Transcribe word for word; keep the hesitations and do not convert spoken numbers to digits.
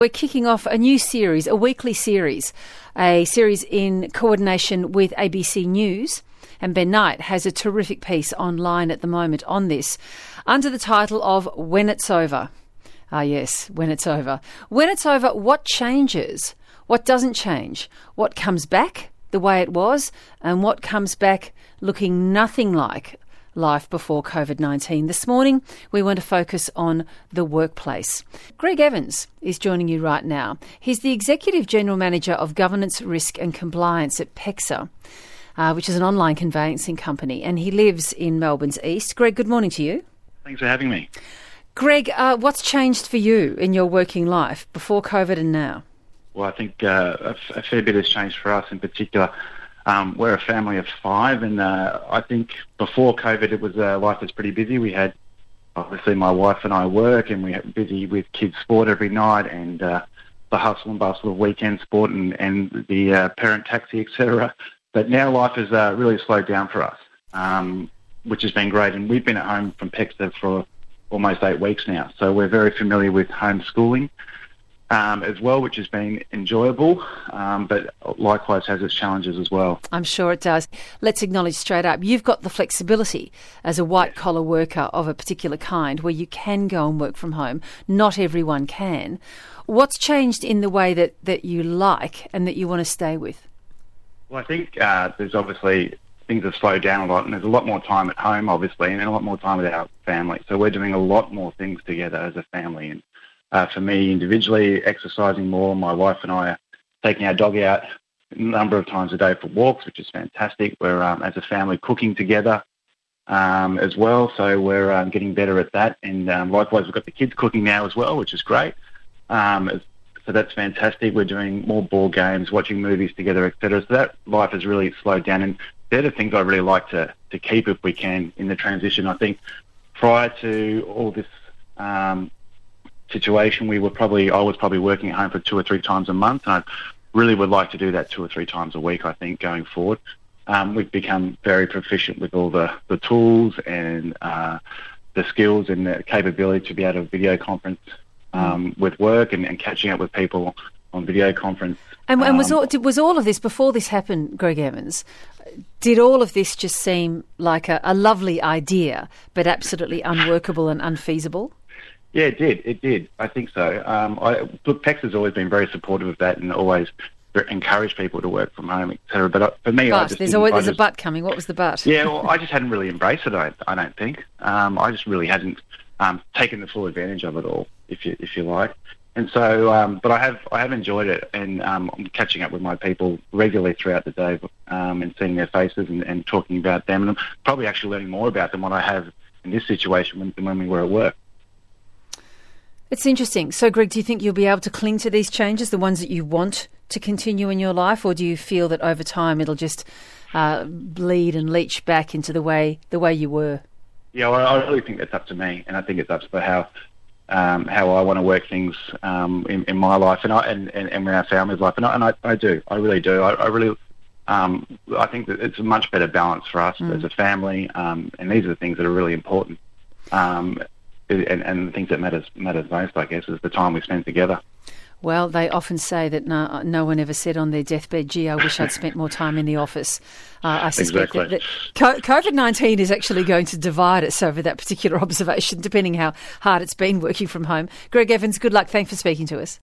We're kicking off a new series, a weekly series, a series in coordination with A B C News. And Ben Knight has a terrific piece online at the moment on this, under the title of When It's Over. Ah yes, when it's over. When it's over, what changes? What doesn't change? What comes back the way it was? And what comes back looking nothing like life before COVID nineteen. This morning, we want to focus on the workplace. Greg Evans is joining you right now. He's the Executive General Manager of Governance, Risk and Compliance at PEXA, uh, which is an online conveyancing company, and he lives in Melbourne's east. Greg, good morning to you. Thanks for having me. Greg, uh, what's changed for you in your working life before COVID and now? Well, I think uh, a, f- a fair bit has changed for us in particular. Um, we're a family of five, and uh, I think before COVID, it was uh, life was pretty busy. We had, obviously, my wife and I work, and we were busy with kids' sport every night, and uh, the hustle and bustle of weekend sport, and, and the uh, parent taxi, et cetera. But now life has uh, really slowed down for us, um, which has been great. And we've been at home from PEXA for almost eight weeks now, so we're very familiar with homeschooling. Um, as well, which has been enjoyable, um, but likewise has its challenges as well. I'm sure it does. Let's acknowledge straight up, you've got the flexibility as a white-collar worker of a particular kind where you can go and work from home. Not everyone can. What's changed in the way that, that you like and that you want to stay with? Well, I think uh, there's obviously things have slowed down a lot, and there's a lot more time at home, obviously, and a lot more time with our family. So we're doing a lot more things together as a family. And Uh, for me, individually, exercising more. My wife and I are taking our dog out a number of times a day for walks, which is fantastic. We're, um, as a family, cooking together um, as well, so we're um, getting better at that. And um, likewise, we've got the kids cooking now as well, which is great. Um, so that's fantastic. We're doing more board games, watching movies together, et cetera. So that life has really slowed down, and they're the things I really like to, to keep if we can in the transition. I think prior to all this Um, situation, we were probably, I was probably working at home for two or three times a month, and I really would like to do that two or three times a week, I think, going forward. Um, we've become very proficient with all the, the tools and uh, the skills and the capability to be able to video conference um, with work and, and catching up with people on video conference. And, and was, um, all, was all of this, before this happened, Greg Evans, did all of this just seem like a, a lovely idea, but absolutely unworkable and unfeasible? Yeah, it did. It did. I think so. Um, I, look, PEXA has always been very supportive of that and always encouraged people to work from home, et cetera. But uh, for me, but, I just there's always there's just, a but coming. What was the but? Yeah, well, I just hadn't really embraced it. I, I don't think. Um, I just really hadn't um, taken the full advantage of it all, if you if you like. And so, um, but I have I have enjoyed it, and um, I'm catching up with my people regularly throughout the day, um, and seeing their faces and, and talking about them, and I'm probably actually learning more about them what I have in this situation when, than when we were at work. It's interesting. So, Greg, do you think you'll be able to cling to these changes, the ones that you want to continue in your life, or do you feel that over time it'll just uh, bleed and leach back into the way the way you were? Yeah, well, I really think that's up to me, and I think it's up to how um, how I want to work things um, in, in my life and I and, and, and in our family's life, and I, and I, I do, I really do. I, I really, um, I think that it's a much better balance for us mm. as a family, um, and these are the things that are really important. Um, And, and the things that matters matters most, I guess, is the time we spend together. Well, they often say that no, no one ever said on their deathbed, gee, I wish I'd spent more time in the office. Uh, I suspect exactly. that, that COVID nineteen is actually going to divide us over that particular observation, depending how hard it's been working from home. Greg Evans, good luck. Thanks for speaking to us.